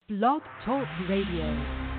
Blog Talk Radio.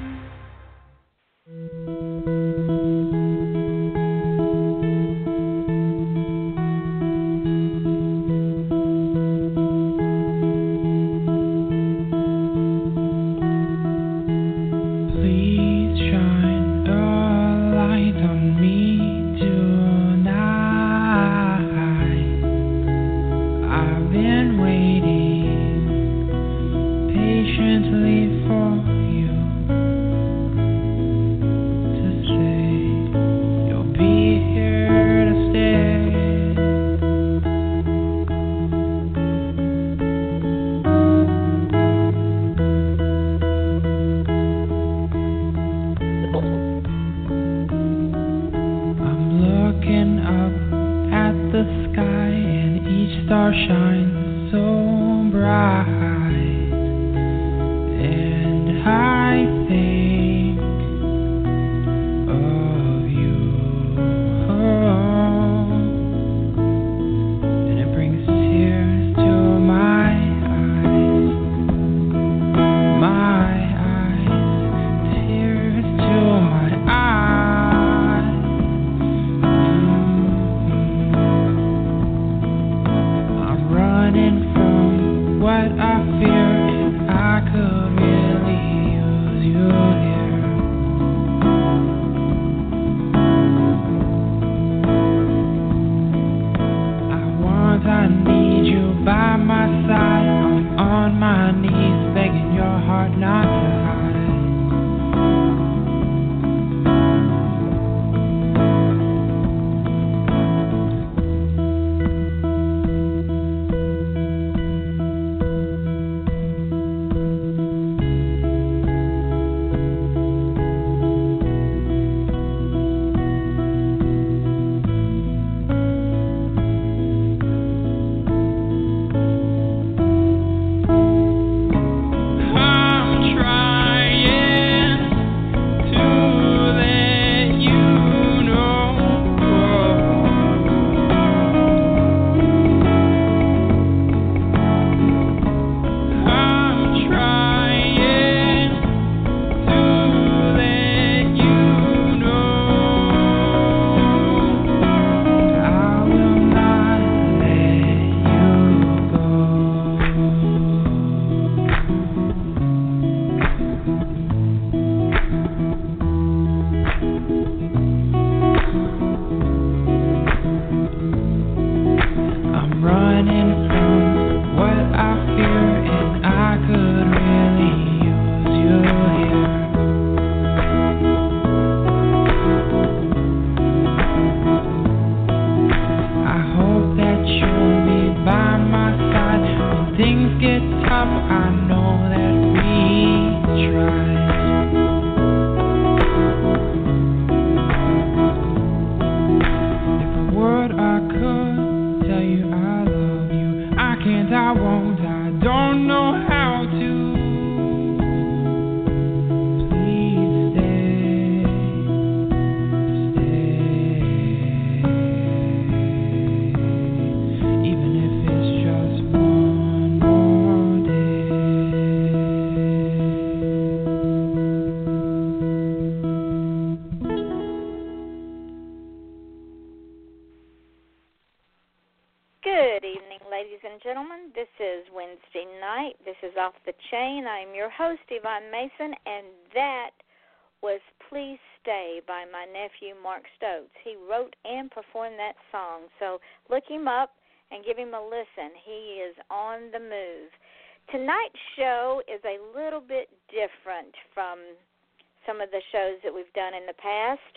Off the Chain. I'm your host, Yvonne Mason, and that was Please Stay by my nephew, Mark Stokes. He wrote and performed that song, so look him up and give him a listen. He is on the move. Tonight's show is a little bit different from some of the shows that we've done in the past,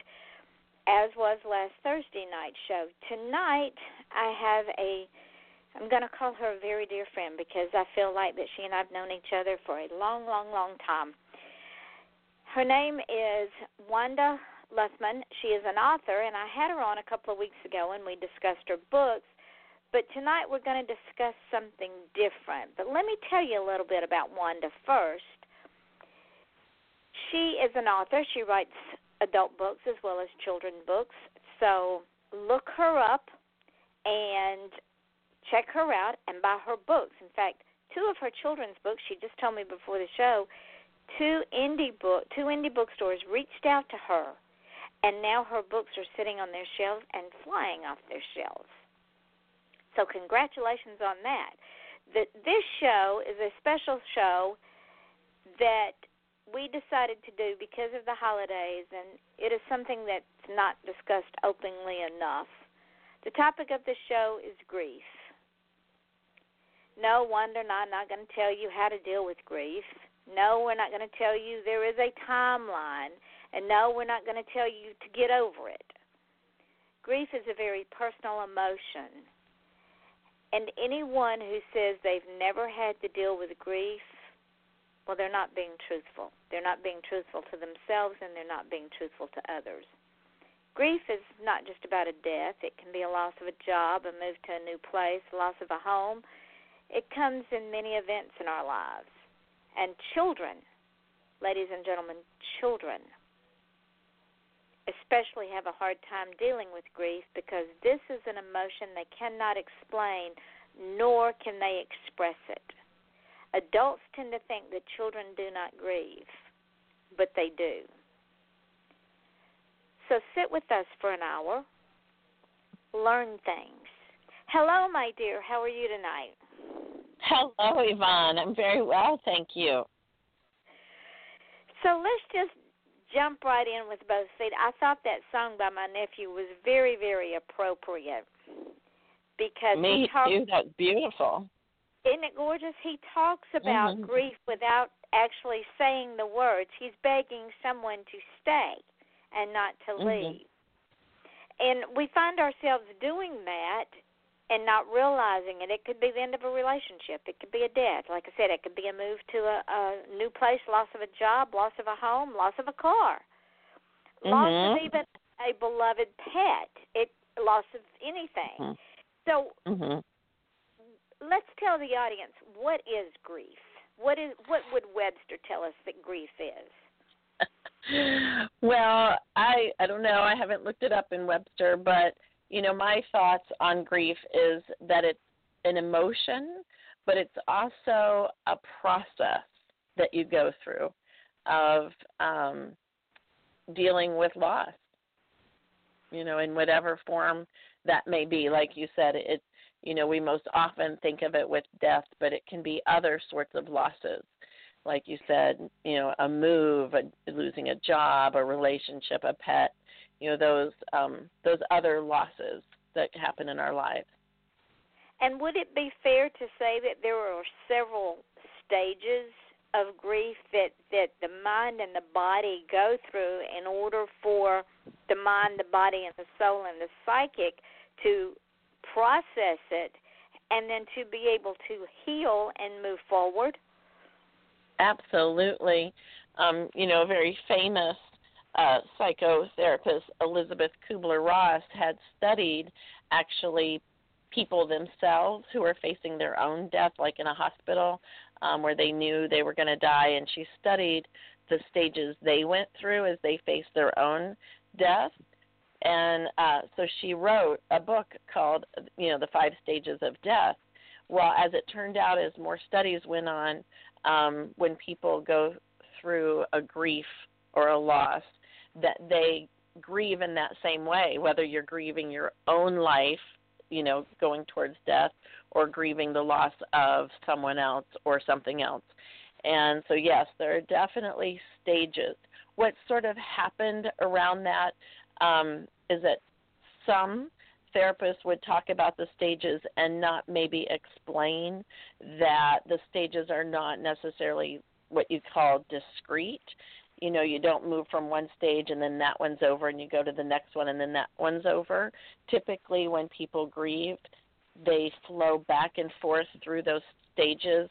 as was last Thursday night's show. Tonight, I'm going to call her a very dear friend because I feel like that she and I have known each other for a long, long, long time. Her name is Wanda Luthman. She is an author, and I had her on a couple of weeks ago, and we discussed her books. But tonight we're going to discuss something different. But let me tell you a little bit about Wanda first. She is an author. She writes adult books as well as children's books. So look her up and check her out and buy her books. In fact, two of her children's books. She just told me before the show, two indie bookstores reached out to her, and now her books are sitting on their shelves and flying off their shelves. So congratulations on that. This show is a special show that we decided to do because of the holidays, and it is something that's not discussed openly enough. The topic of the show is grief. No, Wanda and I are not going to tell you how to deal with grief. No, we're not going to tell you there is a timeline. And no, we're not going to tell you to get over it. Grief is a very personal emotion. And anyone who says they've never had to deal with grief, well, they're not being truthful. They're not being truthful to themselves, and they're not being truthful to others. Grief is not just about a death. It can be a loss of a job, a move to a new place, a loss of a home. It comes in many events in our lives. And children, ladies and gentlemen, children especially have a hard time dealing with grief because this is an emotion they cannot explain, nor can they express it. Adults tend to think that children do not grieve, but they do. So sit with us for an hour, learn things. Hello, my dear. How are you tonight? Hello, Yvonne. I'm very well, thank you. So let's just jump right in with both feet. I thought that song by my nephew was very, very appropriate because Me too. That's beautiful. Isn't it gorgeous? He talks about grief without actually saying the words. He's begging someone to stay and not to leave. And we find ourselves doing that and not realizing it. It could be the end of a relationship. It could be a death. Like I said, it could be a move to a new place, loss of a job, loss of a home, loss of a car, loss of even a beloved pet, loss of anything. So let's tell the audience, what is grief? What would Webster tell us that grief is? Well, I don't know. I haven't looked it up in Webster, but my thoughts on grief is that it's an emotion, but it's also a process that you go through of dealing with loss, in whatever form that may be. Like you said, we most often think of it with death, but it can be other sorts of losses. Like you said, a move, losing a job, a relationship, a pet, those other losses that happen in our lives. And would it be fair to say that there are several stages of grief that the mind and the body go through in order for the mind, the body, and the soul and the psychic to process it and then to be able to heal and move forward? Absolutely. A very famous psychotherapist, Elizabeth Kubler-Ross, had studied actually people themselves who were facing their own death, like in a hospital where they knew they were going to die, and she studied the stages they went through as they faced their own death. And so she wrote a book called, The 5 Stages of Death. Well, as it turned out, as more studies went on, when people go through a grief or a loss, that they grieve in that same way, whether you're grieving your own life, going towards death, or grieving the loss of someone else or something else. And so, yes, there are definitely stages. What sort of happened around that is that some therapists would talk about the stages and not maybe explain that the stages are not necessarily what you call discrete. You don't move from one stage and then that one's over and you go to the next one and then that one's over. Typically when people grieve, they flow back and forth through those stages,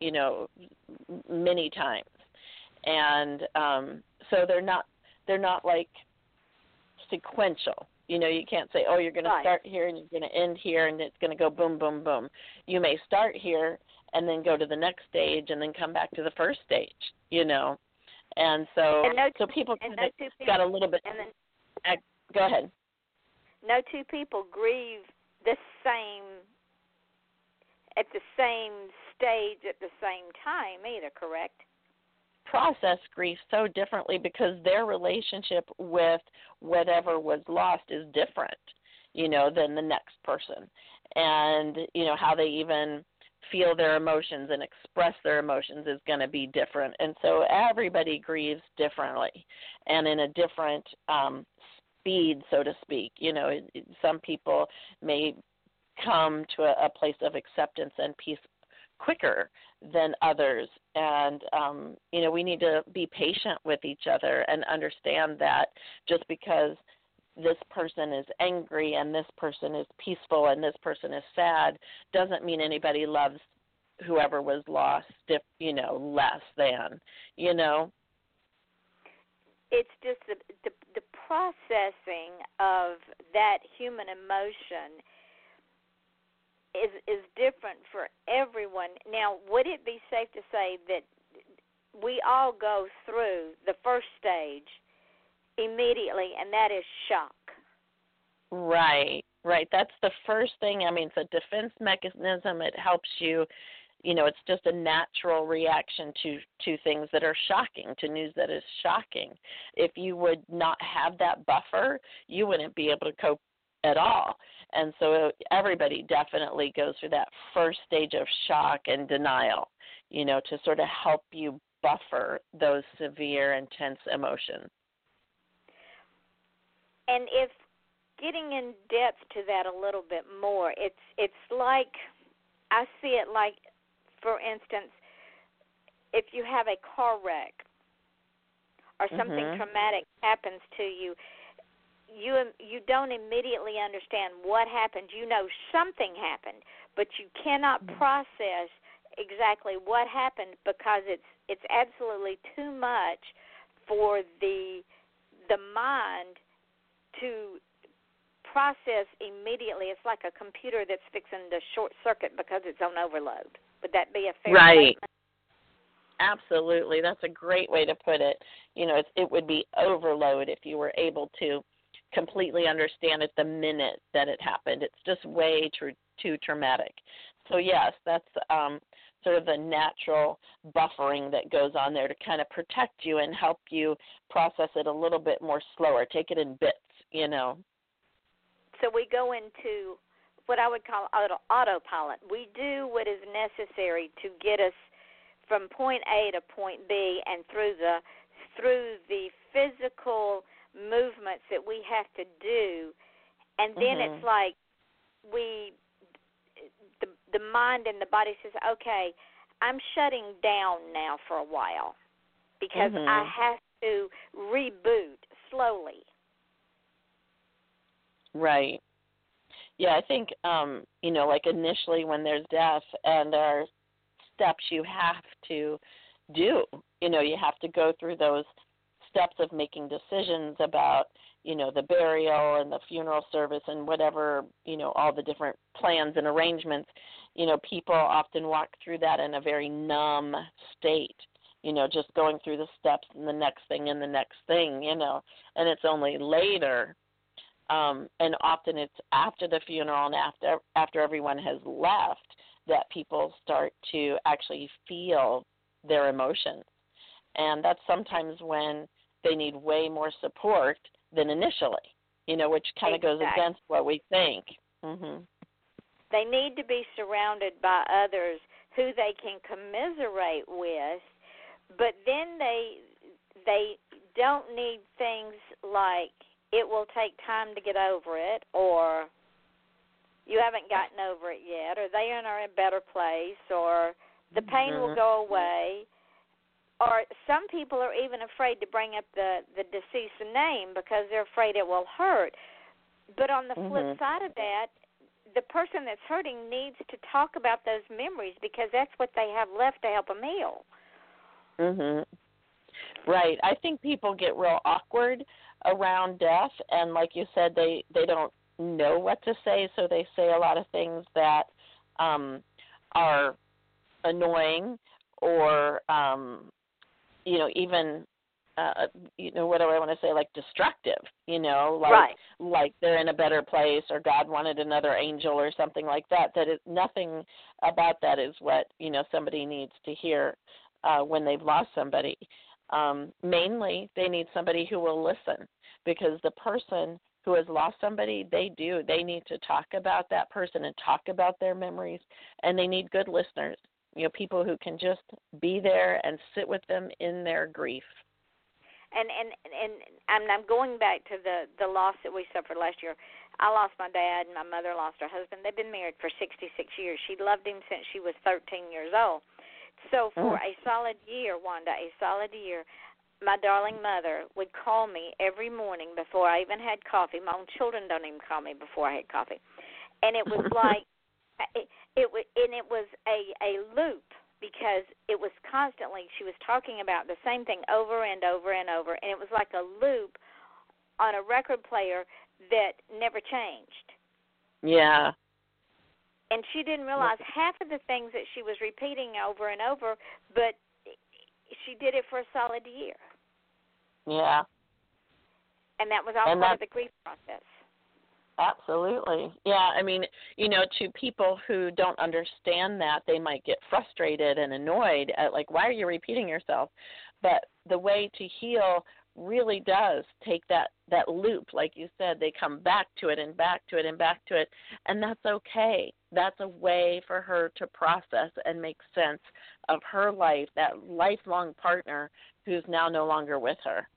many times. And so they're not like sequential. You can't say, you're going to start here and you're going to end here and it's going to go boom, boom, boom. You may start here and then go to the next stage and then come back to the first stage, And so, people kind of got a little bit. Go ahead. No two people grieve the same at the same stage at the same time either, correct? Process grief so differently because their relationship with whatever was lost is different, than the next person. And, how they even feel their emotions and express their emotions is going to be different. And so everybody grieves differently and in a different speed, so to speak. Some people may come to a place of acceptance and peace quicker than others. And, we need to be patient with each other and understand that just because this person is angry and this person is peaceful and this person is sad doesn't mean anybody loves whoever was lost, less than, It's just the processing of that human emotion is different for everyone. Now, would it be safe to say that we all go through the first stage immediately, and that is shock? Right. That's the first thing. I mean, it's a defense mechanism. It helps you, it's just a natural reaction to things that are shocking, to news that is shocking. If you would not have that buffer, you wouldn't be able to cope at all. And so everybody definitely goes through that first stage of shock and denial, to sort of help you buffer those severe, intense emotions. And if getting in depth to that a little bit more, it's like, I see it like, for instance, if you have a car wreck or something traumatic happens to you, you don't immediately understand what happened. You know something happened, but you cannot process exactly what happened because it's absolutely too much for the mind to process immediately. It's like a computer that's fixing to short circuit because it's on overload. Would that be a fair statement? Absolutely. That's a great way to put it. It would be overload if you were able to completely understand it the minute that it happened. It's just way too traumatic. So, yes, that's sort of the natural buffering that goes on there to kind of protect you and help you process it a little bit more slower, take it in bits, So we go into what I would call autopilot. We do what is necessary to get us from point A to point B and through the physical movements that we have to do, and then it's like the mind and the body says, okay, I'm shutting down now for a while because I have to reboot slowly. Right. Yeah, I think, like initially when there's death and there are steps you have to do, you have to go through those steps of making decisions about, the burial and the funeral service and whatever, all the different plans and arrangements. People often walk through that in a very numb state, just going through the steps and the next thing and the next thing, and it's only later. And often it's after the funeral and after everyone has left that people start to actually feel their emotions. And that's sometimes when they need way more support than initially, which kind of goes against what we think. They need to be surrounded by others who they can commiserate with, but then they don't need things like it will take time to get over it, or you haven't gotten over it yet, or they are in a better place, or the pain will go away. Or some people are even afraid to bring up the deceased's name because they're afraid it will hurt. But on the flip side of that, the person that's hurting needs to talk about those memories because that's what they have left to help them heal. Right. I think people get real awkward around death, and like you said, they don't know what to say, so they say a lot of things that are annoying or, even what do I want to say, like destructive, like they're in a better place or God wanted another angel or something like that. That is, nothing about that is what, somebody needs to hear when they've lost somebody. Mainly, they need somebody who will listen, because the person who has lost somebody, they need to talk about that person and talk about their memories, and they need good listeners, people who can just be there and sit with them in their grief. And I'm going back to the loss that we suffered last year. I lost my dad, and my mother lost her husband. They've been married for 66 years. She loved him since she was 13 years old. So for a solid year, Wanda, my darling mother would call me every morning before I even had coffee. My own children don't even call me before I had coffee. And it was like it was a loop, because it was constantly, she was talking about the same thing over and over and over, and it was like a loop on a record player that never changed. Yeah. And she didn't realize half of the things that she was repeating over and over, but she did it for a solid year. Yeah. And that was all part of the grief process. Absolutely. Yeah, I mean, to people who don't understand that, they might get frustrated and annoyed at, like, why are you repeating yourself? But the way to heal really does take that loop, like you said. They come back to it and back to it and back to it, and that's okay. That's a way for her to process and make sense of her life, that lifelong partner who's now no longer with her.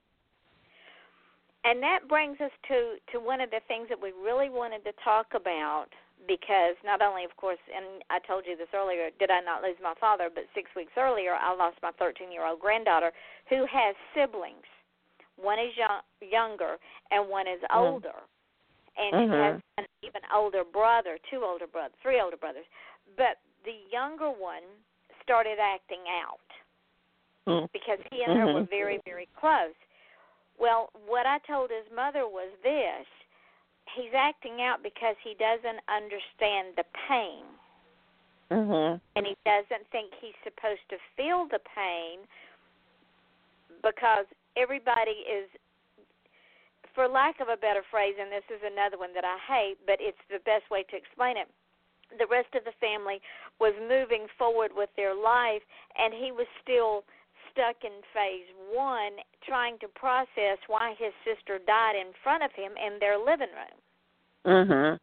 And that brings us to one of the things that we really wanted to talk about, because not only, of course, and I told you this earlier, did I not lose my father, but 6 weeks earlier I lost my 13-year-old granddaughter who has siblings. One is younger and one is older. And she has an even older brother, 3 older brothers. But the younger one started acting out because he and her were very, very close. Well, what I told his mother was this: he's acting out because he doesn't understand the pain. And he doesn't think he's supposed to feel the pain, because everybody is, for lack of a better phrase, and this is another one that I hate, but it's the best way to explain it, the rest of the family was moving forward with their life, and he was still stuck in phase 1, trying to process why his sister died in front of him in their living room.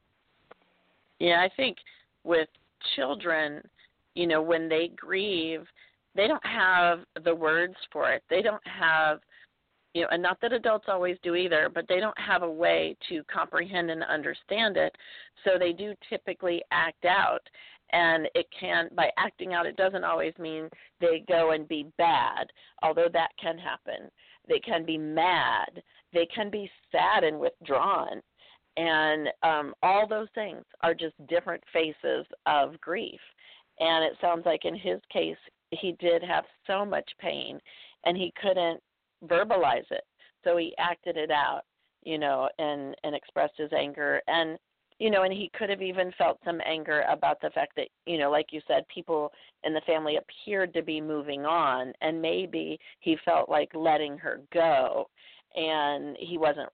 Yeah, I think with children, when they grieve, they don't have the words for it. They don't have, and not that adults always do either, but they don't have a way to comprehend and understand it, so they do typically act out. And it can, by acting out, it doesn't always mean they go and be bad, although that can happen. They can be mad. They can be sad and withdrawn. And all those things are just different faces of grief. And it sounds like in his case, he did have so much pain, and he couldn't verbalize it. So he acted it out, and expressed his anger. And and he could have even felt some anger about the fact that, like you said, people in the family appeared to be moving on, and maybe he felt like letting her go, and he wasn't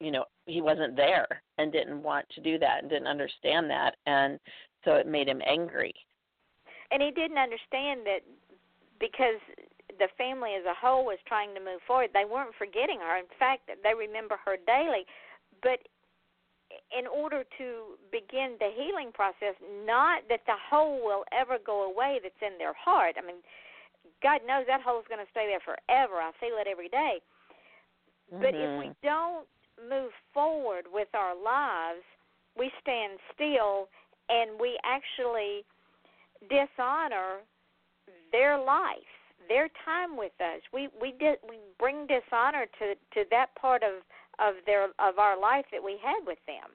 there and didn't want to do that and didn't understand that, and so it made him angry. And he didn't understand that because the family as a whole was trying to move forward, they weren't forgetting her. In fact, they remember her daily, but in order to begin the healing process, not that the hole will ever go away that's in their heart. I mean, God knows that hole's going to stay there forever. I feel it every day. But if we don't move forward with our lives, we stand still and we actually dishonor their life, their time with us. We bring dishonor to that part of our life that we had with them.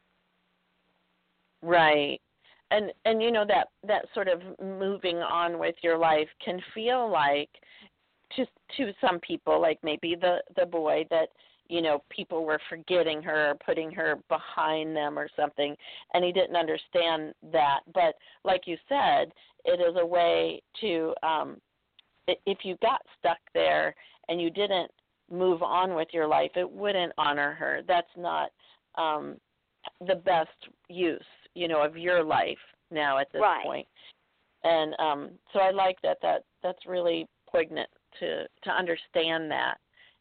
Right. And that sort of moving on with your life can feel like to some people, like maybe the boy, that people were forgetting her or putting her behind them or something, and he didn't understand that. But like you said, it is a way to if you got stuck there and you didn't move on with your life, it wouldn't honor her. That's not the best use, of your life now at this point. And so I like that's really poignant to understand that,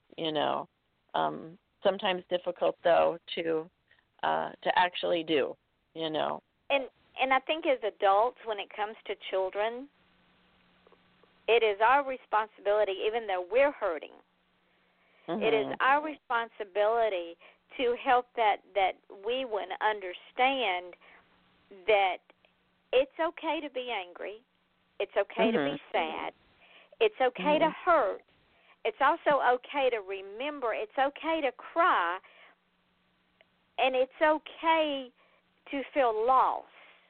sometimes difficult though to actually do, And I think as adults, when it comes to children, it is our responsibility, even though we're hurting, it is our responsibility to help that we would understand that it's okay to be angry, it's okay to be sad, it's okay to hurt, it's also okay to remember, it's okay to cry, and it's okay to feel lost.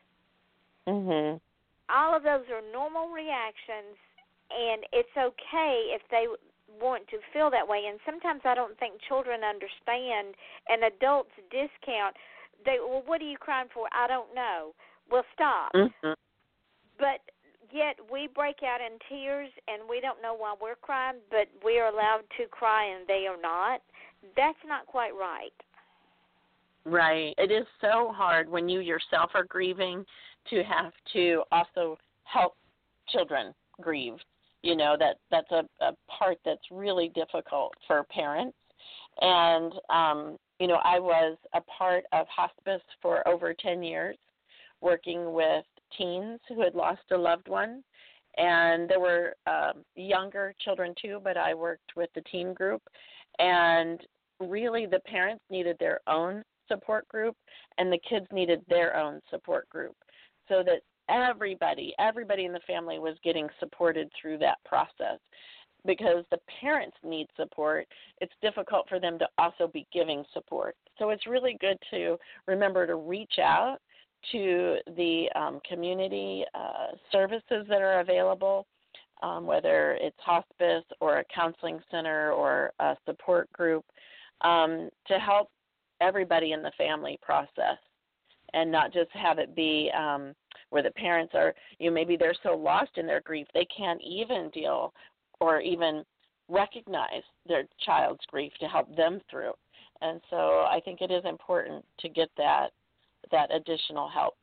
All of those are normal reactions, and it's okay if they want to feel that way. And sometimes I don't think children understand, and adults discount. Well, what are you crying for? I don't know. Well, stop. But yet we break out in tears, and we don't know why we're crying, but we are allowed to cry, and they are not. That's not quite right. Right. It is so hard when you yourself are grieving to have to also help children grieve. That's a part that's really difficult for parents. And, I was a part of hospice for over 10 years, working with teens who had lost a loved one. And there were younger children too, but I worked with the teen group. And really the parents needed their own support group, and the kids needed their own support group, so that everybody in the family was getting supported through that process. Because the parents need support, it's difficult for them to also be giving support. So it's really good to remember to reach out to the community services that are available, whether it's hospice or a counseling center or a support group, to help everybody in the family process, and not just have it be where the parents are, maybe they're so lost in their grief they can't even deal or even recognize their child's grief to help them through. And so I think it is important to get that additional help.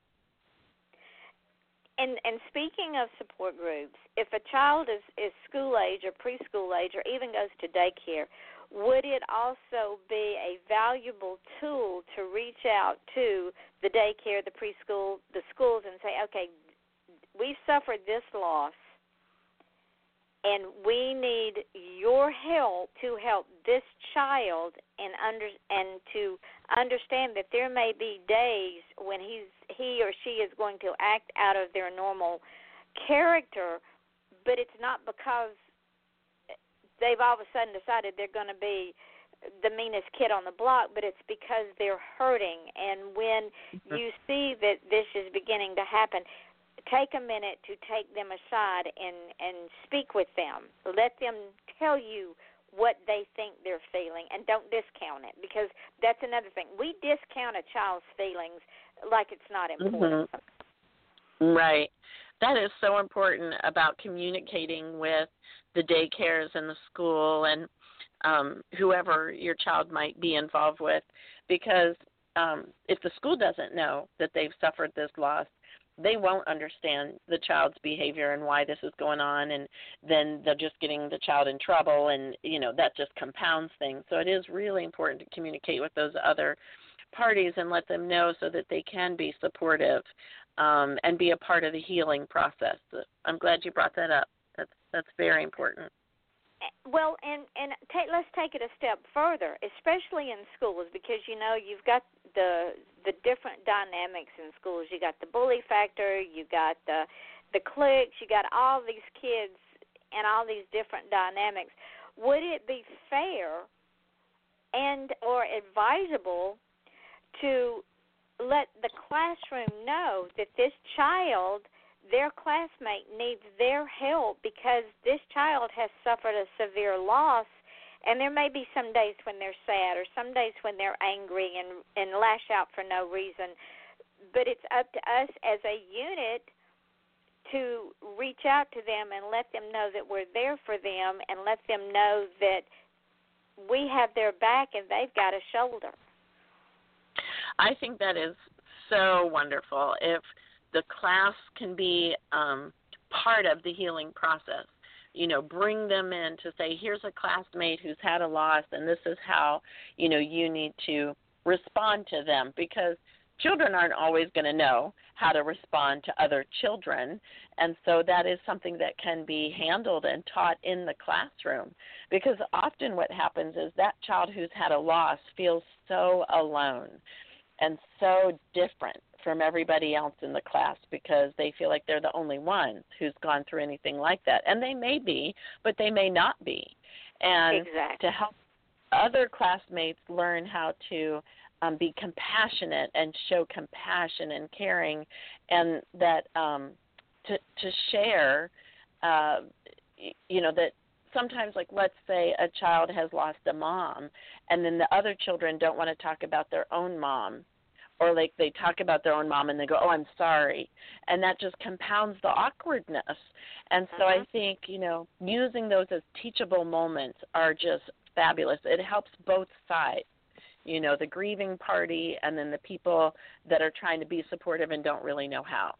And speaking of support groups, if a child is school age or preschool age or even goes to daycare, would it also be a valuable tool to reach out to the daycare, the preschool, the schools, and say, okay, we've suffered this loss, and we need your help to help this child and to understand that there may be days when he or she is going to act out of their normal character, but it's not because they've all of a sudden decided they're going to be the meanest kid on the block, but it's because they're hurting. And when you see that this is beginning to happen, take a minute to take them aside and speak with them. Let them tell you what they think they're feeling, and don't discount it, because that's another thing. We discount a child's feelings like it's not important. Right. That is so important about communicating with the daycares and the school and whoever your child might be involved with, because if the school doesn't know that they've suffered this loss, they won't understand the child's behavior and why this is going on, and then they're just getting the child in trouble, and, that just compounds things. So it is really important to communicate with those other parties and let them know so that they can be supportive and be a part of the healing process. I'm glad you brought that up. That's very important. Well, and let's take it a step further, especially in schools, because you've got the different dynamics in schools. You got the bully factor, you got the cliques, you got all these kids and all these different dynamics. Would it be fair and or advisable to let the classroom know that this child, their classmate, needs their help because this child has suffered a severe loss, and there may be some days when they're sad or some days when they're angry and lash out for no reason, but it's up to us as a unit to reach out to them and let them know that we're there for them, and let them know that we have their back and they've got a shoulder. I think that is so wonderful. If the class can be part of the healing process, bring them in to say, here's a classmate who's had a loss, and this is how, you need to respond to them, because children aren't always going to know how to respond to other children, and so that is something that can be handled and taught in the classroom, because often what happens is that child who's had a loss feels so alone and so different from everybody else in the class, because they feel like they're the only one who's gone through anything like that. And they may be, but they may not be. And exactly. to help other classmates learn how to be compassionate and show compassion and caring, and that to share, that sometimes, like, let's say a child has lost a mom, and then the other children don't want to talk about their own mom, or like they talk about their own mom and they go, oh, I'm sorry. And that just compounds the awkwardness. And so I think, using those as teachable moments are just fabulous. It helps both sides, the grieving party and then the people that are trying to be supportive and don't really know how.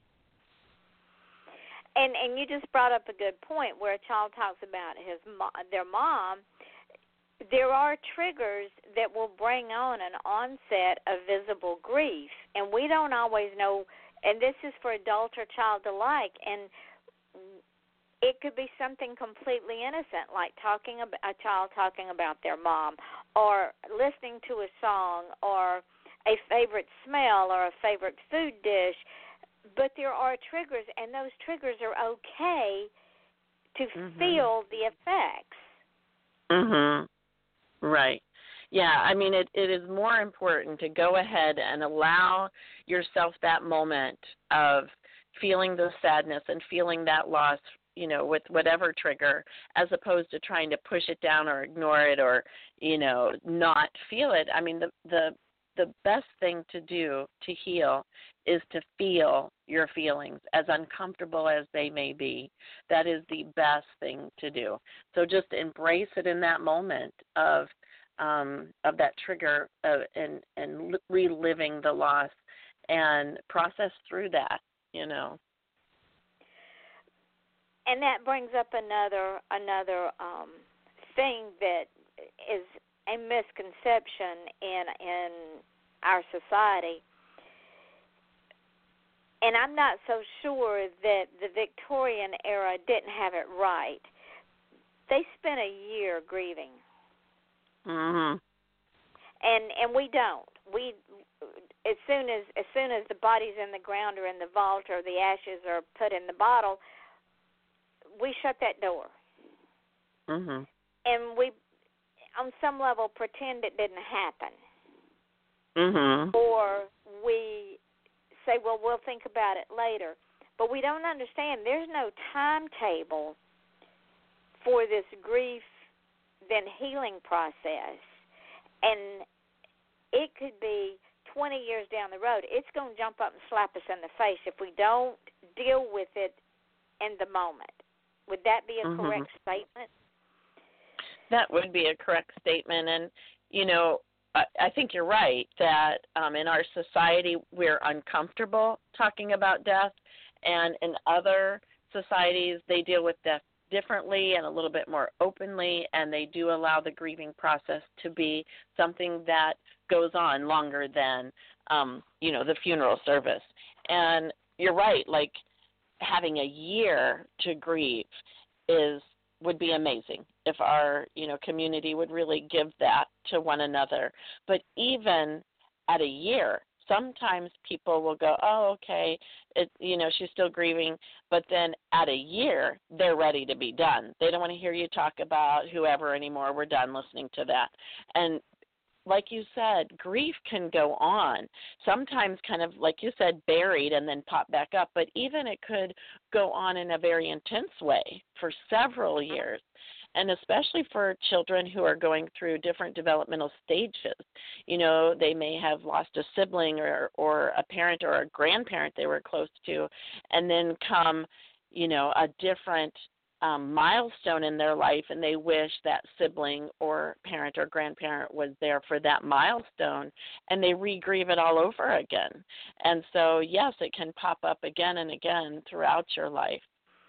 And you just brought up a good point where a child talks about their mom. There are triggers that will bring on an onset of visible grief, and we don't always know, and this is for adult or child alike, and it could be something completely innocent, like a child talking about their mom, or listening to a song, or a favorite smell, or a favorite food dish. But there are triggers, and those triggers are okay to feel the effects. Mm-hmm. Right. Yeah, I mean, it is more important to go ahead and allow yourself that moment of feeling the sadness and feeling that loss, with whatever trigger, as opposed to trying to push it down or ignore it or, not feel it. I mean, the best thing to do to heal is to feel your feelings, as uncomfortable as they may be. That is the best thing to do. So just embrace it in that moment of that trigger and reliving the loss and process through that, And that brings up another thing that is a misconception in our society. And I'm not so sure that the Victorian era didn't have it right. They spent a year grieving. Mhm. And we don't. We as soon as the body's in the ground or in the vault or the ashes are put in the bottle, we shut that door. Mhm. And we, on some level, pretend it didn't happen. Mhm. Or we say, well, we'll think about it later. But we don't understand there's no timetable for this grief then healing process. And it could be 20 years down the road. It's going to jump up and slap us in the face if we don't deal with it in the moment. Would that be a correct statement? That would be a correct statement. And, I think you're right that in our society we're uncomfortable talking about death, and in other societies they deal with death differently and a little bit more openly, and they do allow the grieving process to be something that goes on longer than, the funeral service. And you're right, like having a year to grieve would be amazing if our, community would really give that to one another. But even at a year, sometimes people will go, oh, okay, she's still grieving, but then at a year, they're ready to be done. They don't want to hear you talk about whoever anymore. We're done listening to that. And like you said, grief can go on, sometimes kind of, like you said, buried and then pop back up, but even it could go on in a very intense way for several years. And especially for children who are going through different developmental stages. They may have lost a sibling or a parent or a grandparent they were close to, and then come, a different milestone in their life, and they wish that sibling or parent or grandparent was there for that milestone, and they re-grieve it all over again. And so, yes, it can pop up again and again throughout your life.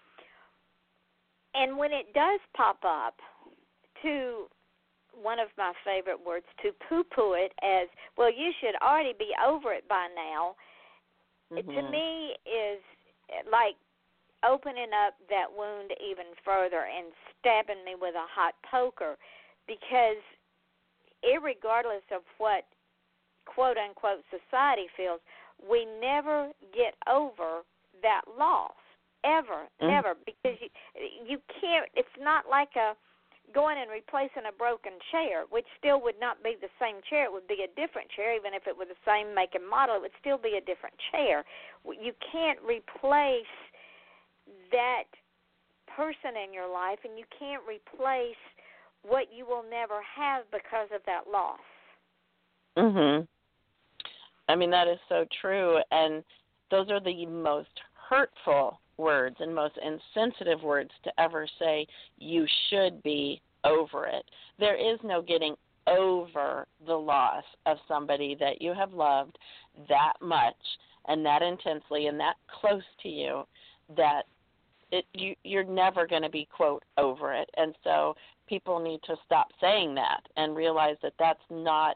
And when it does pop up, to one of my favorite words, to poo-poo it as, well, you should already be over it by now, Mm-hmm. to me is like opening up that wound even further and stabbing me with a hot poker, because irregardless of what quote-unquote society feels, we never get over that loss, ever, never, because you can't, it's not like going and replacing a broken chair, which still would not be the same chair. It would be a different chair. Even if it were the same make and model, it would still be a different chair. You can't replace that person in your life, and you can't replace what you will never have because of that loss. Mhm. I mean, that is so true, and those are the most hurtful words and most insensitive words to ever say. You should be over it. There is no getting over the loss of somebody that you have loved that much and that intensely and that close to you that you're never going to be, quote, over it. And so people need to stop saying that and realize that that's not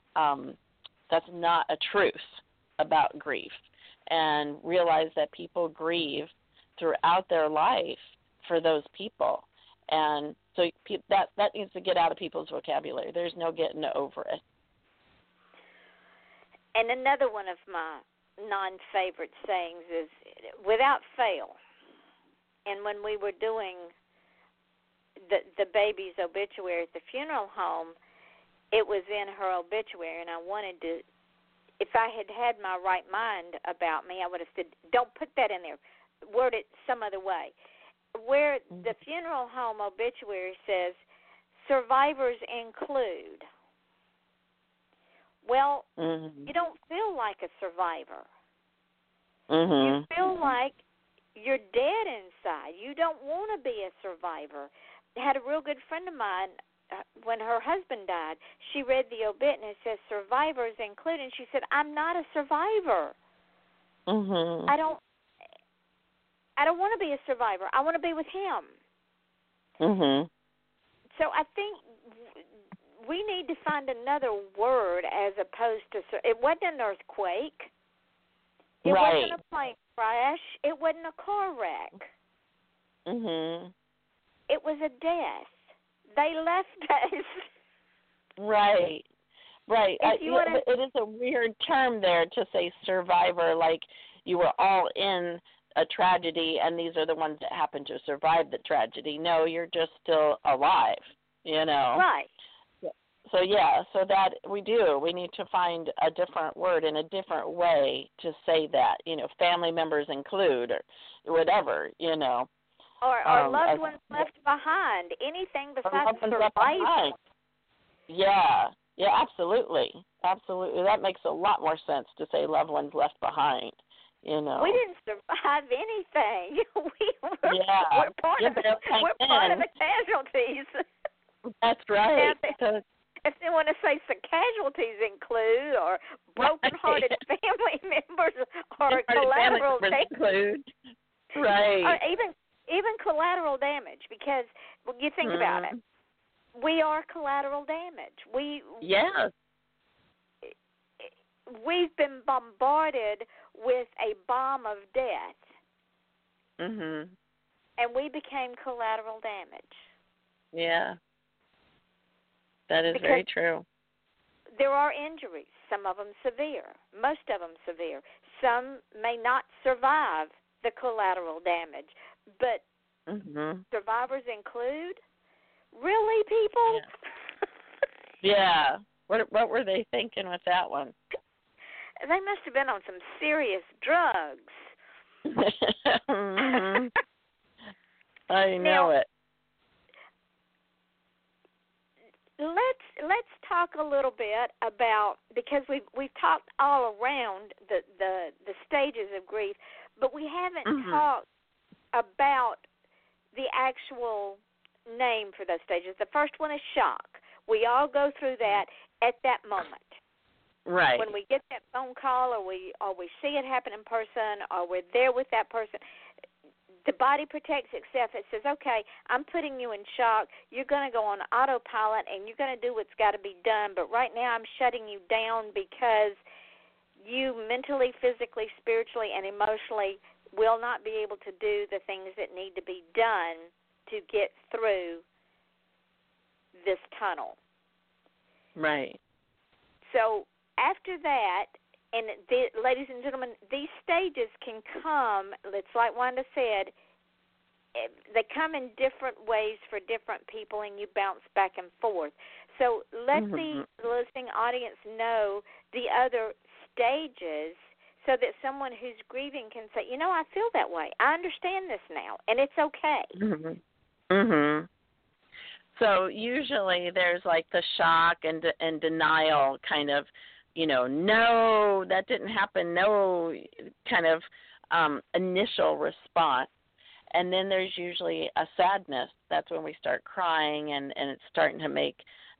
a truth about grief, and realize that people grieve throughout their life for those people. And so that needs to get out of people's vocabulary. There's no getting over it. And another one of my non-favorite sayings is, without fail. And when we were doing the baby's obituary at the funeral home, it was in her obituary, and I wanted to, if I had had my right mind about me, I would have said, don't put that in there. Word it some other way. Where the funeral home obituary says, survivors include. Well, you don't feel like a survivor. You feel like you're dead inside. You don't want to be a survivor. I had a real good friend of mine, when her husband died, she read the obit and it says survivors include, and she said, I'm not a survivor. I don't want to be a survivor. I want to be with him. So I think we need to find another word as opposed to, it wasn't an earthquake. It wasn't a plane crash. It wasn't a car wreck. It was a death. They left us. Right. It is a weird term there to say survivor, like you were all in a tragedy and these are the ones that happen to survive the tragedy. No, you're just still alive, you know. Right. So that we need to find a different word in a different way to say that, you know, family members include or whatever, you know. Or loved ones left behind. Anything besides survival. Yeah, absolutely. That makes a lot more sense to say loved ones left behind, you know. We didn't survive anything. We're part of the casualties. That's right. If they want to say some casualties include, or broken-hearted family members, or collateral damage. Right. Or even collateral damage, because when you think about it, we are collateral damage. We've been bombarded with a bomb of death, and we became collateral damage. Yeah. That is very true. There are injuries, some of them severe, most of them severe. Some may not survive the collateral damage, but survivors include? Really, people? Yeah. What were they thinking with that one? They must have been on some serious drugs. I know it. Let's talk a little bit about, because we've talked all around the stages of grief, but we haven't talked about the actual name for those stages. The first one is shock. We all go through that at that moment. Right. When we get that phone call, or we see it happen in person, or we're there with that person, the body protects itself. It says, okay, I'm putting you in shock. You're going to go on autopilot, and you're going to do what's got to be done. But right now I'm shutting you down because you mentally, physically, spiritually, and emotionally will not be able to do the things that need to be done to get through this tunnel. Right. So after that, and ladies and gentlemen, these stages can come, it's like Wanda said, they come in different ways for different people, and you bounce back and forth. So let the listening audience know the other stages so that someone who's grieving can say, you know, I feel that way. I understand this now, and it's okay. So usually there's like the shock and denial kind of, you know, no, that didn't happen, no kind of initial response. And then there's usually a sadness. That's when we start crying, and it's starting to make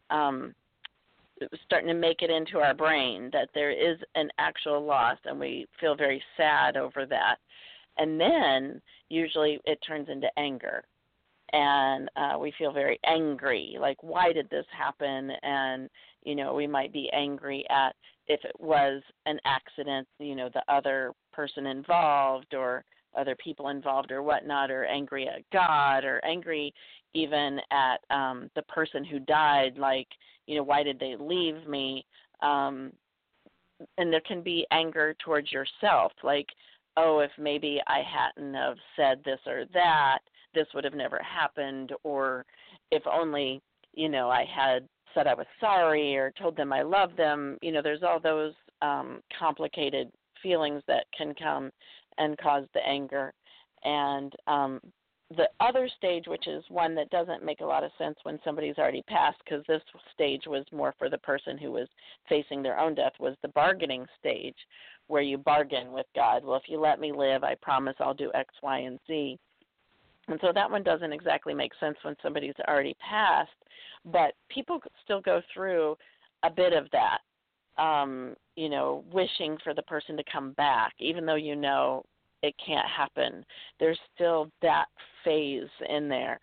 it into our brain that there is an actual loss, and we feel very sad over that. And then usually it turns into anger, and we feel very angry, like, why did this happen? And, you know, we might be angry at if it was an accident, you know, the other person involved or other people involved or whatnot, or angry at God, or angry even at the person who died, like, you know, why did they leave me? And there can be anger towards yourself, like, oh, if maybe I hadn't have said this or that, this would have never happened, or if only, you know, I had said I was sorry or told them I love them. You know, there's all those complicated feelings that can come and cause the anger. And the other stage, which is one that doesn't make a lot of sense when somebody's already passed, because this stage was more for the person who was facing their own death, was the bargaining stage, where you bargain with God. Well, if you let me live, I promise I'll do X, Y, and Z. And so that one doesn't exactly make sense when somebody's already passed, but people still go through a bit of that, you know, wishing for the person to come back, even though you know it can't happen. There's still that phase in there.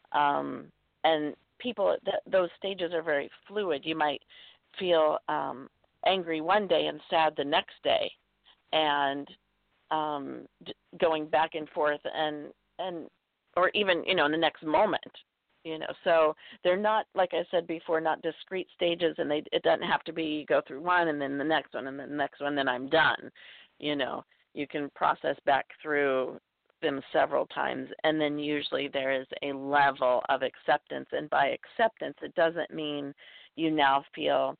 And people, those stages are very fluid. You might feel angry one day and sad the next day, and going back and forth, and or even, you know, in the next moment, you know. So they're not, like I said before, not discrete stages, and it doesn't have to be you go through one and then the next one and then the next one, then I'm done. You know, you can process back through them several times, and then usually there is a level of acceptance. And by acceptance, it doesn't mean you now feel,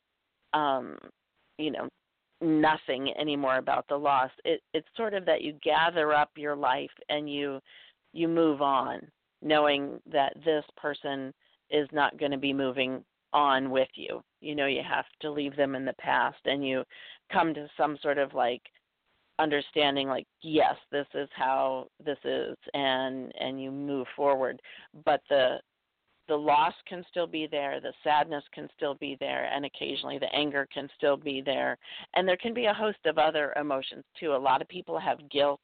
you know, nothing anymore about the loss. It's sort of that you gather up your life and you move on, knowing that this person is not going to be moving on with you. You know, you have to leave them in the past, and you come to some sort of like understanding, like, yes, this is how this is, and you move forward. But the loss can still be there, the sadness can still be there, and occasionally the anger can still be there. And there can be a host of other emotions too. A lot of people have guilt,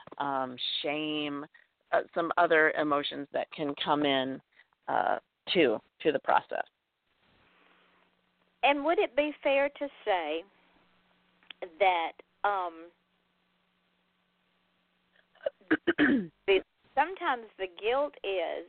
shame, some other emotions that can come in to the process. And would it be fair to say that sometimes the guilt is,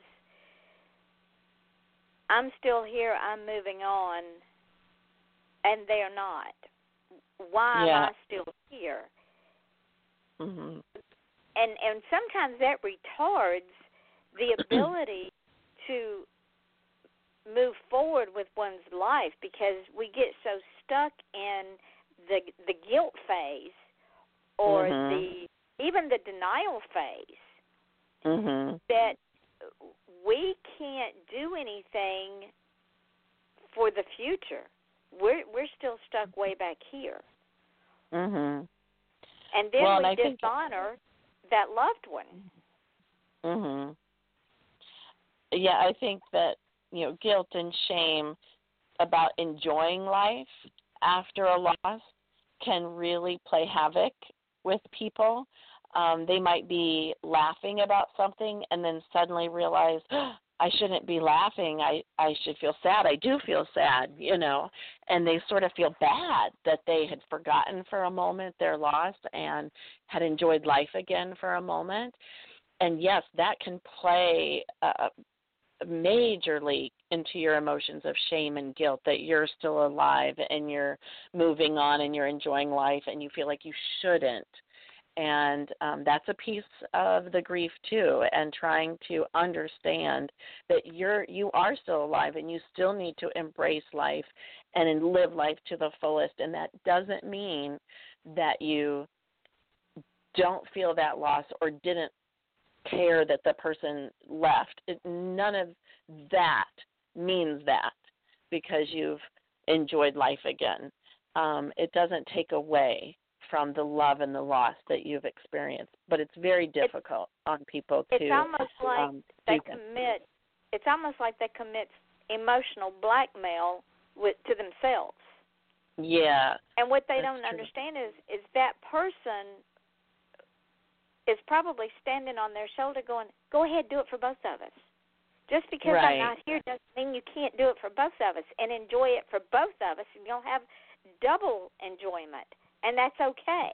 I'm still here, I'm moving on, and they're not. Why am I still here? Mm-hmm. And sometimes that retards the ability to move forward with one's life, because we get so stuck in the guilt phase, or even the denial phase, that we can't do anything for the future. We're still stuck way back here. And then we dishonor that loved one. yeah, I think that, guilt and shame about enjoying life after a loss can really play havoc with people. They might be laughing about something and then suddenly realize, I shouldn't be laughing. I should feel sad. I do feel sad, and they sort of feel bad that they had forgotten for a moment their loss and had enjoyed life again for a moment. And yes, that can play majorly into your emotions of shame and guilt that you're still alive and you're moving on and you're enjoying life and you feel like you shouldn't. And that's a piece of the grief too, and trying to understand that you are still alive and you still need to embrace life and live life to the fullest. And that doesn't mean that you don't feel that loss or didn't care that the person left. None of that means that because you've enjoyed life again. It doesn't take away from the love and the loss that you've experienced, but it's very difficult on people to. It's almost like It's almost like they commit emotional blackmail to themselves. Yeah. And what they don't true. understand is that person is probably standing on their shoulder going, go ahead, do it for both of us. Just because right. I'm not here doesn't mean you can't do it for both of us and enjoy it for both of us, and you'll have double enjoyment, and that's okay.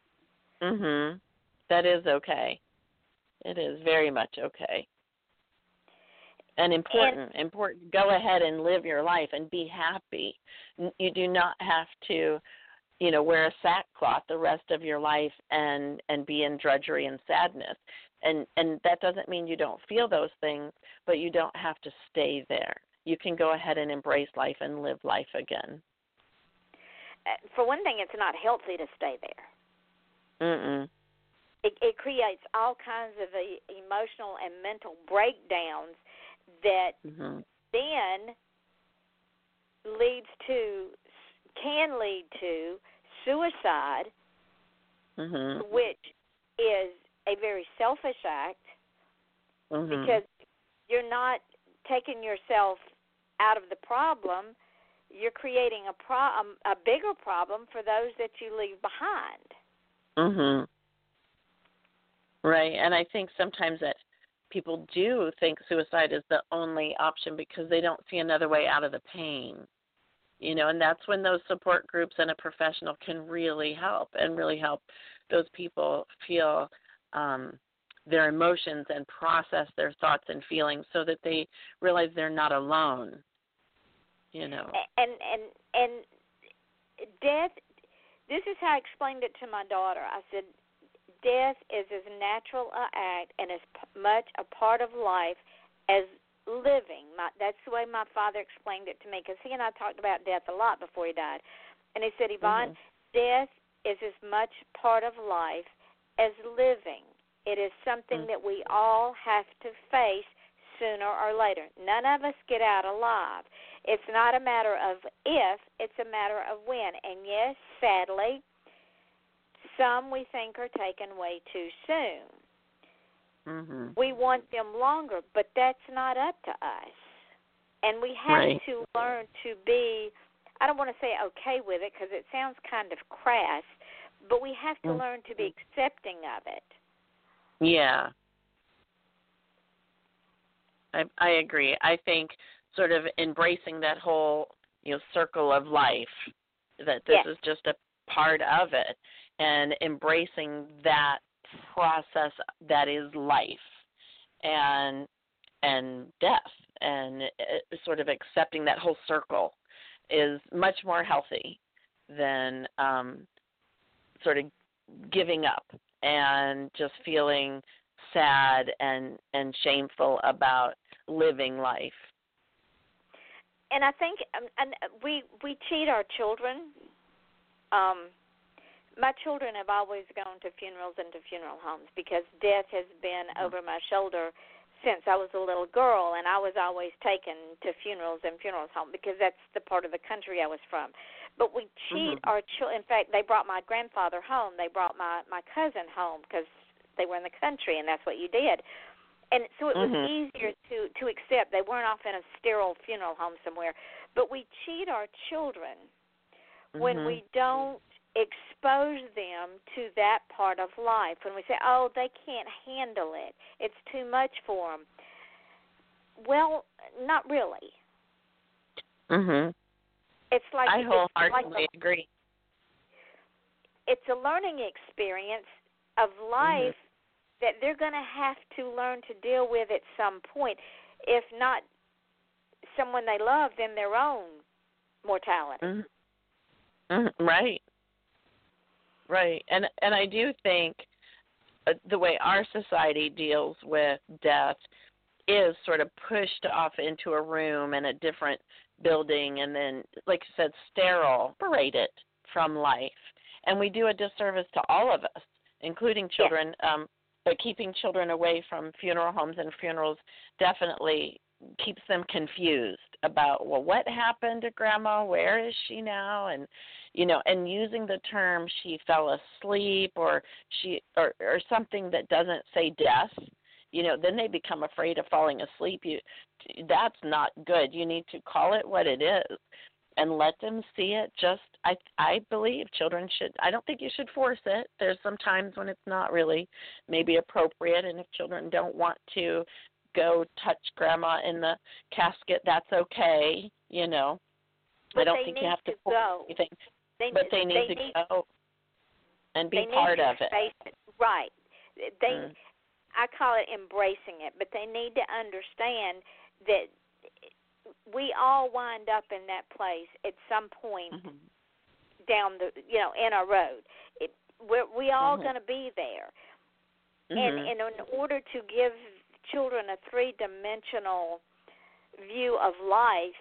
That is okay. It is very much okay. And important. Go ahead and live your life and be happy. You do not have to wear a sackcloth the rest of your life and be in drudgery and sadness. And that doesn't mean you don't feel those things, but you don't have to stay there. You can go ahead and embrace life and live life again. For one thing, it's not healthy to stay there. It creates all kinds of emotional and mental breakdowns that then can lead to suicide, which is a very selfish act because you're not taking yourself out of the problem. You're creating a bigger problem for those that you leave behind. Right, and I think sometimes that people do think suicide is the only option because they don't see another way out of the pain. And that's when those support groups and a professional can really help those people feel their emotions and process their thoughts and feelings so that they realize they're not alone. And death, this is how I explained it to my daughter. I said, death is as natural an act and as much a part of life as living. That's the way my father explained it to me, because he and I talked about death a lot before he died. And he said, Yvonne, death is as much part of life as living. It is something that we all have to face sooner or later. None of us get out alive. It's not a matter of if, it's a matter of when. And yes, sadly, some we think are taken way too soon. We want them longer, but that's not up to us. And we have to learn to be, I don't want to say okay with it because it sounds kind of crass, but we have to learn to be accepting of it. Yeah. I agree. I think sort of embracing that whole, circle of life, that this is just a part of it, and embracing that process that is life and death, and sort of accepting that whole circle is much more healthy than sort of giving up and just feeling sad and shameful about living life. And I think we cheat our children. My children have always gone to funerals and to funeral homes because death has been over my shoulder since I was a little girl, and I was always taken to funerals and funeral homes because that's the part of the country I was from. But we cheat our children. In fact, they brought my grandfather home. They brought my cousin home because they were in the country, and that's what you did. And so it was easier to accept. They weren't off in a sterile funeral home somewhere. But we cheat our children when we don't expose them to that part of life. When we say, oh, they can't handle it. It's too much for them. Well, not really. It's like I wholeheartedly agree. It's a learning experience of life that they're going to have to learn to deal with at some point, if not someone they love, then their own mortality. Right. And I do think the way our society deals with death is sort of pushed off into a room in a different building and then, like you said, separated from life. And we do a disservice to all of us, including children. But keeping children away from funeral homes and funerals definitely keeps them confused about, well, what happened to Grandma? Where is she now? And, and using the term she fell asleep or something that doesn't say death, then they become afraid of falling asleep. That's not good. You need to call it what it is and let them see it. I believe children should, I don't think you should force it. There's some times when it's not really maybe appropriate, and if children don't want to go touch Grandma in the casket, that's okay, But I don't think you have to force anything. But they need to go and be part of it. Right. I call it embracing it, but they need to understand that we all wind up in that place at some point down in our road. We all going to be there. And in order to give children a three-dimensional view of life,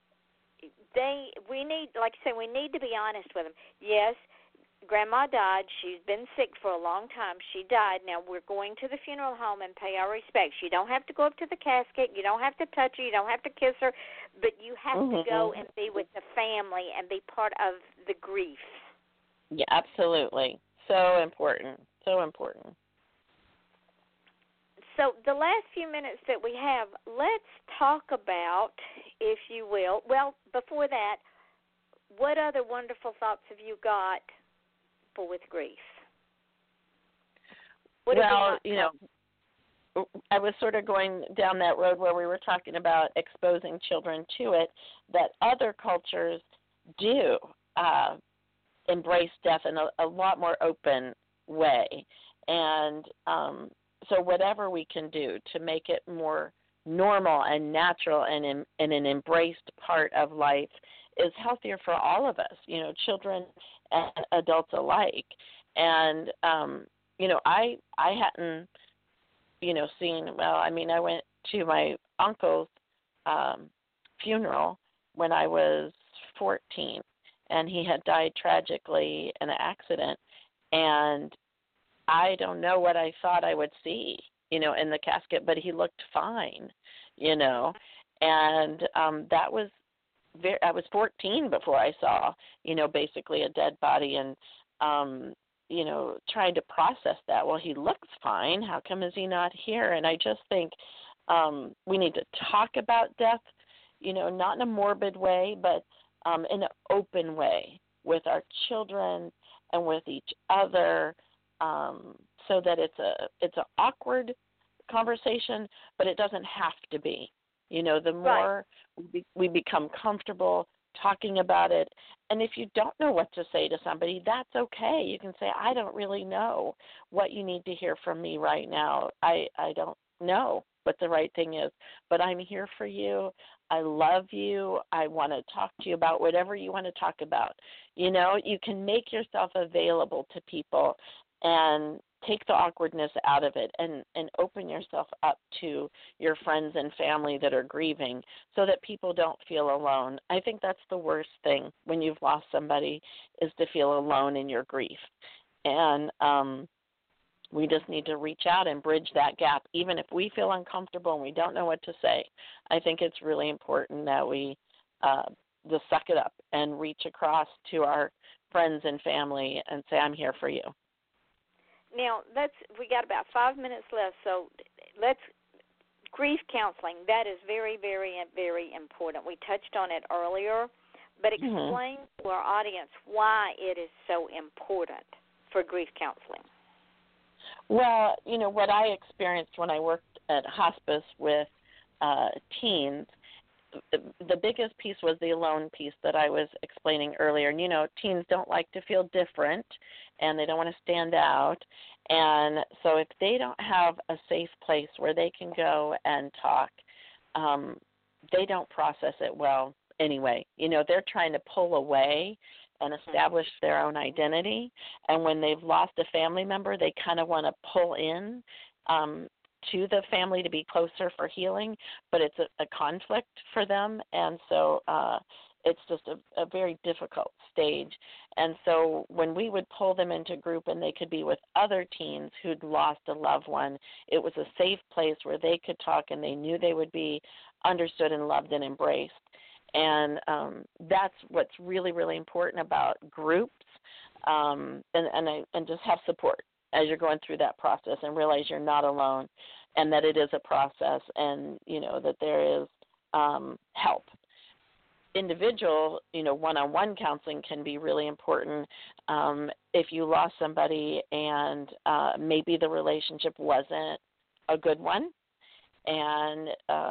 we need, like I said, we need to be honest with them. Yes, Grandma died. She's been sick for a long time. She died. Now we're going to the funeral home and pay our respects. You don't have to go up to the casket. You don't have to touch her. You don't have to kiss her. But you have to go and be with the family and be part of the grief. Yeah, absolutely. So important. So important. So the last few minutes that we have, let's talk about, if you will, well, before that, what other wonderful thoughts have you got with grief? Well, I was sort of going down that road where we were talking about exposing children to it, that other cultures do embrace death in a lot more open way. And so whatever we can do to make it more normal and natural and an embraced part of life is healthier for all of us, children and adults alike. And, I hadn't, seen, I went to my uncle's funeral when I was 14, and he had died tragically in an accident. And I don't know what I thought I would see, in the casket, but he looked fine, and that was I was 14 before I saw, basically a dead body, and, trying to process that. Well, he looks fine. How come is he not here? And I just think we need to talk about death, not in a morbid way, but in an open way with our children and with each other, so that it's an awkward conversation, but it doesn't have to be. The more we become comfortable talking about it, and if you don't know what to say to somebody, that's okay. You can say, I don't really know what you need to hear from me right now. I don't know what the right thing is, but I'm here for you. I love you. I want to talk to you about whatever you want to talk about. You can make yourself available to people and take the awkwardness out of it and open yourself up to your friends and family that are grieving so that people don't feel alone. I think that's the worst thing when you've lost somebody, is to feel alone in your grief. And we just need to reach out and bridge that gap, even if we feel uncomfortable and we don't know what to say. I think it's really important that we just suck it up and reach across to our friends and family and say, I'm here for you. Now, we got about 5 minutes left, so let's grief counseling, that is very, very, very important. We touched on it earlier, but explain to our audience why it is so important for grief counseling. Well, what I experienced when I worked at hospice with teens, the biggest piece was the alone piece that I was explaining earlier. And, teens don't like to feel different, and they don't want to stand out. And so if they don't have a safe place where they can go and talk, they don't process it well anyway. They're trying to pull away and establish their own identity. And when they've lost a family member, they kind of want to pull in to the family to be closer for healing, but it's a conflict for them. And so it's just a very difficult stage. And so when we would pull them into group and they could be with other teens who'd lost a loved one, it was a safe place where they could talk and they knew they would be understood and loved and embraced. And that's what's really, really important about groups, and just have support as you're going through that process and realize you're not alone and that it is a process and, that there is help. Individual, one-on-one counseling can be really important if you lost somebody and maybe the relationship wasn't a good one and,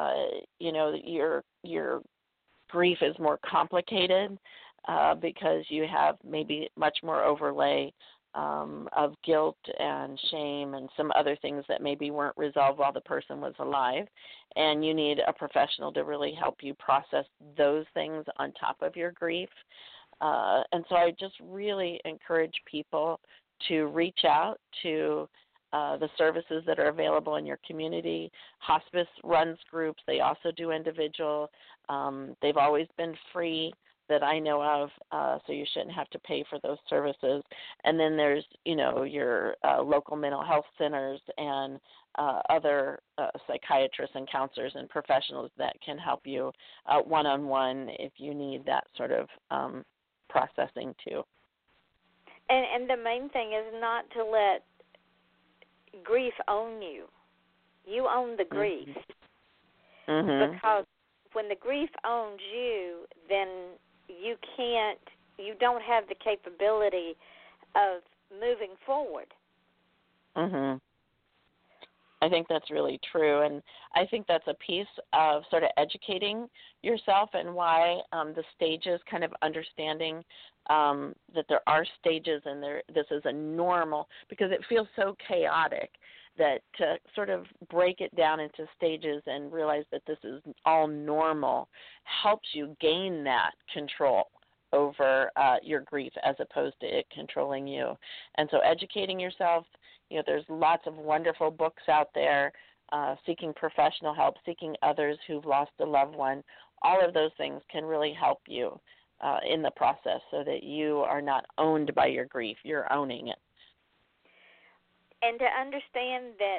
your grief is more complicated because you have maybe much more overlay of guilt and shame and some other things that maybe weren't resolved while the person was alive, and you need a professional to really help you process those things on top of your grief. And so I just really encourage people to reach out to the services that are available in your community. Hospice runs groups. They also do individual. They've always been free that I know of, so you shouldn't have to pay for those services. And then there's, your local mental health centers and other psychiatrists and counselors and professionals that can help you one-on-one if you need that sort of processing too. And the main thing is not to let grief own you. You own the grief. Mm-hmm. Because when the grief owns you, then you don't have the capability of moving forward. Mhm. I think that's really true, and I think that's a piece of sort of educating yourself and why the stages, kind of understanding that there are stages and this is a normal, because it feels so chaotic that to sort of break it down into stages and realize that this is all normal helps you gain that control over your grief as opposed to it controlling you. And so educating yourself, there's lots of wonderful books out there, seeking professional help, seeking others who've lost a loved one. All of those things can really help you in the process so that you are not owned by your grief. You're owning it. And to understand that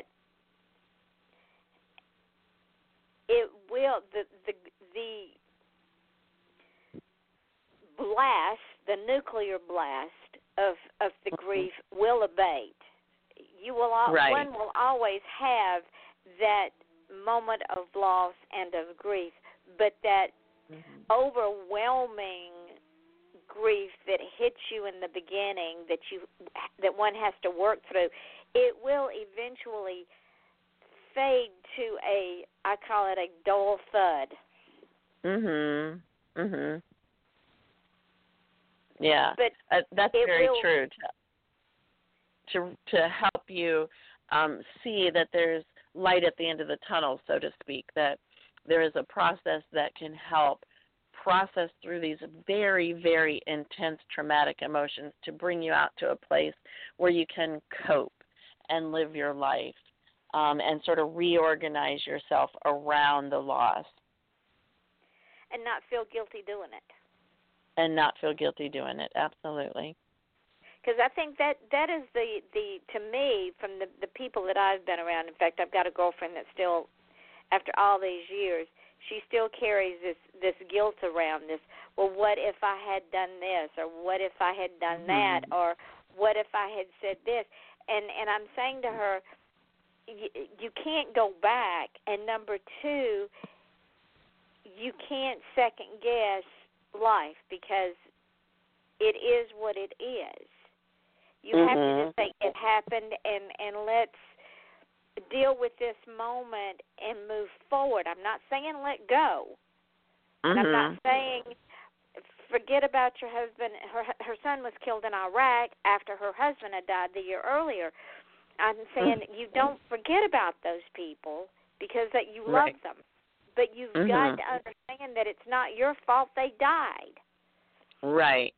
it will, the blast, the nuclear blast of the grief will abate. You will One will always have that moment of loss and of grief, but that overwhelming grief that hits you in the beginning that one has to work through, it will eventually fade to I call it a dull thud. Yeah, but that's very true. To help you see that there's light at the end of the tunnel, so to speak, that there is a process that can help process through these very, very intense traumatic emotions to bring you out to a place where you can cope and live your life and sort of reorganize yourself around the loss. And not feel guilty doing it. Absolutely. Because I think that is the to me, from the people that I've been around. In fact, I've got a girlfriend that still, after all these years, she still carries this guilt around this. Well, what if I had done this, or what if I had done that, or what if I had said this? And I'm saying to her, you can't go back, and number two, you can't second guess life because it is what it is. You have to just say it happened, and let's deal with this moment and move forward. I'm not saying let go. And I'm not saying forget about your husband. Her son was killed in Iraq after her husband had died the year earlier. I'm saying you don't forget about those people because that you love them. But you've got to understand that it's not your fault they died. Right.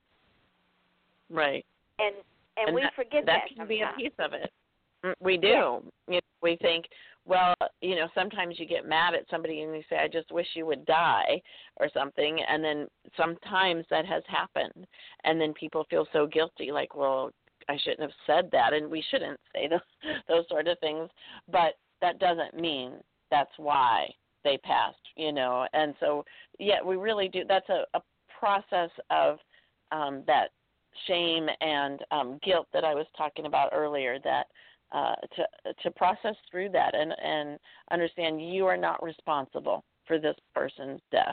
And we forget that can sometimes. be a piece of it. We do. Yeah. We think, well, sometimes you get mad at somebody and you say, I just wish you would die or something, and then sometimes that has happened, and then people feel so guilty, like, well, I shouldn't have said that, and we shouldn't say those sort of things, but that doesn't mean that's why they passed, and so, we really do. That's a process of that shame and guilt that I was talking about earlier, that to process through that and understand you are not responsible for this person's death.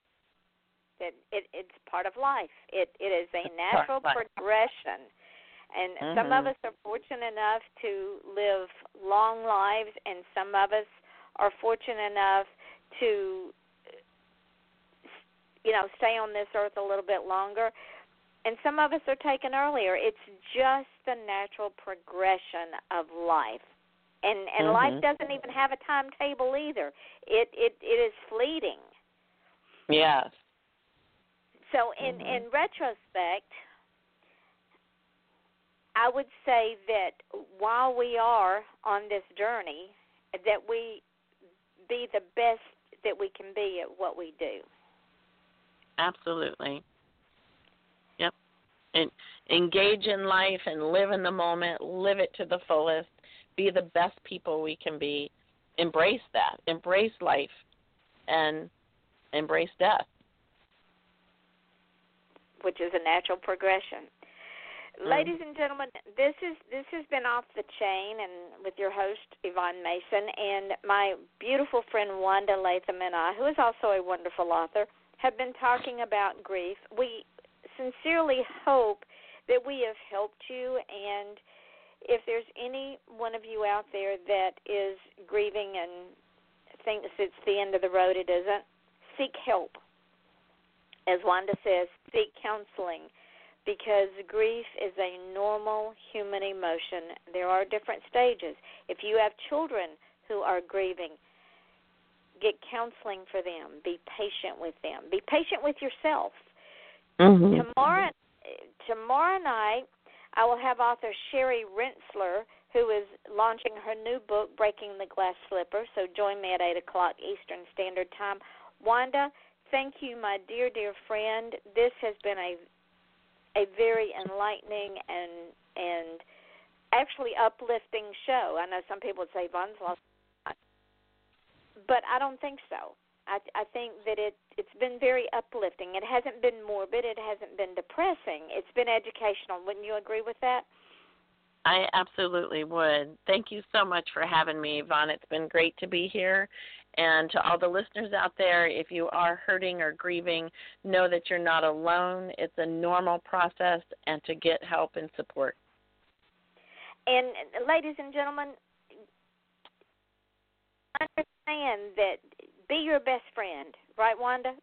It's part of life. It is a natural progression. And some of us are fortunate enough to live long lives, and some of us are fortunate enough to, stay on this earth a little bit longer. And some of us are taken earlier. It's just the natural progression of life. And life doesn't even have a timetable either. It is fleeting. Yes. So in retrospect, I would say that while we are on this journey, that we be the best that we can be at what we do. Absolutely. Yep. And engage in life and live in the moment, live it to the fullest, be the best people we can be. Embrace that. Embrace life and embrace death. Which is a natural progression. Ladies and gentlemen, this has been Off the Chain, and with your host, Yvonne Mason, and my beautiful friend Wanda Latham and I, who is also a wonderful author, have been talking about grief. We sincerely hope that we have helped you, and if there's any one of you out there that is grieving and thinks it's the end of the road, it isn't. Seek help. As Wanda says, seek counseling, because grief is a normal human emotion. There are different stages. If you have children who are grieving, get counseling for them. Be patient with them. Be patient with yourself. Tomorrow night, I will have author Sherry Rensler, who is launching her new book, Breaking the Glass Slipper. So join me at 8 o'clock Eastern Standard Time. Wanda, thank you, my dear, dear friend. This has been a very enlightening and actually uplifting show. I know some people would say Yvonne's lost, but I don't think so. I think that it's been very uplifting. It hasn't been morbid. It hasn't been depressing. It's been educational. Wouldn't you agree with that? I absolutely would. Thank you so much for having me, Yvonne. It's been great to be here. And to all the listeners out there, if you are hurting or grieving, know that you're not alone. It's a normal process, and to get help and support. And ladies and gentlemen, understand that be your best friend. Right, Wanda?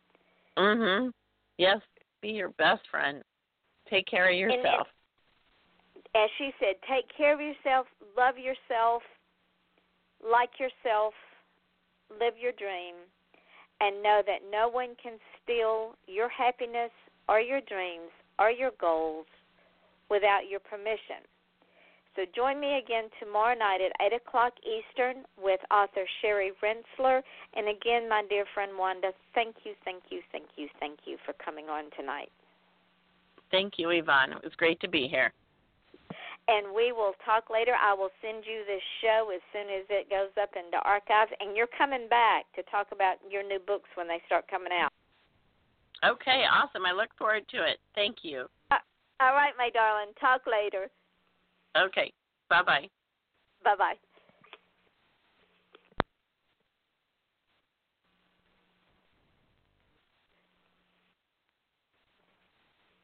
Yes, be your best friend. Take care of yourself. And as she said, take care of yourself, love yourself, like yourself, live your dream, and know that no one can steal your happiness or your dreams or your goals without your permission. So join me again tomorrow night at 8 o'clock Eastern with author Sherry Rensler. And again, my dear friend Wanda, thank you for coming on tonight. Thank you, Yvonne. It was great to be here. And we will talk later. I will send you this show as soon as it goes up into archives. And you're coming back to talk about your new books when they start coming out. Okay, awesome. I look forward to it. Thank you. All right, my darling. Talk later. Okay. Bye-bye. Bye-bye.